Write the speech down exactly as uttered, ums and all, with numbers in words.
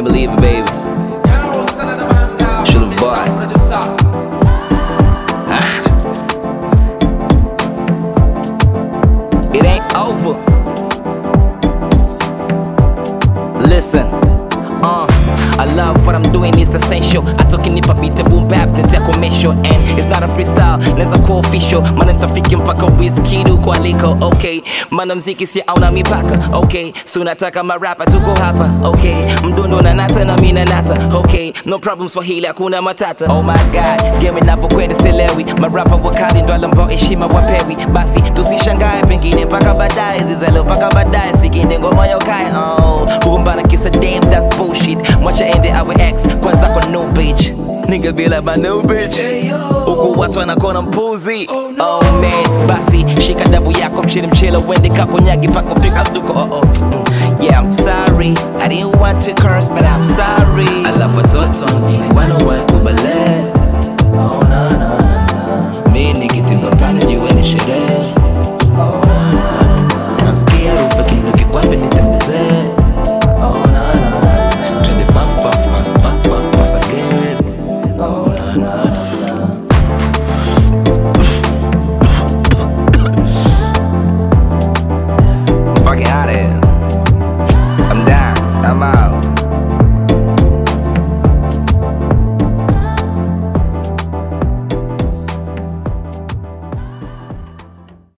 can't believe it, baby. Should've bought. Ah. It ain't over. Listen, uh, I love what I'm doing, it's essential. Atoki nipa beat boom bap, nite commercial. And it's not a freestyle, neza kuwa official. Mana nitafiki mpaka Wizkid kwa liko, okay. Mana mziki si auna mipaka, okay. So nataka marapa tuko hapa, okay. Mdundo na nata na mina nata, okay. No problem Swahili hakuna matata. Oh my god, game inavyokwenda sielewi. Marapa wakali ndo ambao heshima wapewi. Basi tusishangae pengine mpaka baadaye. Zizalo mpaka baadaye, sikinde ngoma yokai, oh. Kugombana kisa damn, that's bullshit. Mwacha ende awe ex, kwanza kwa no bitch. Niggas be like my new bitch. Uku watu wanakona mpuzi. Oh man, basi shika dabu yako mchili mchila. Wende kako nyagi pako pika duko, oh oh. Yeah, I'm sorry, I didn't want to curse, but I'm sorry. I love watoto, ngine wanna work